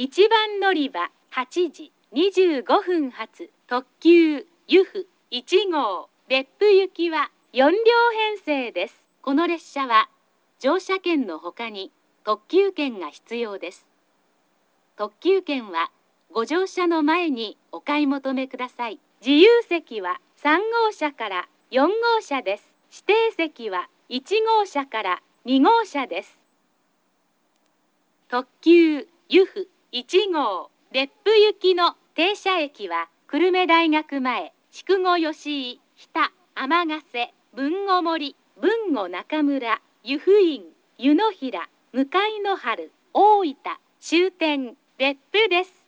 1番乗り場8時25分発特急由布1号別府行きは4両編成です。この列車は乗車券のほかに特急券が必要です。特急券はご乗車の前にお買い求めください。自由席は3号車から4号車です。指定席は1号車から2号車です。特急由布1号別府行きの停車駅は久留米大学前、筑後吉井、日田、天ヶ瀬、豊後森、豊後中村、湯布院、湯の平、向の春、大分、終点、別府です。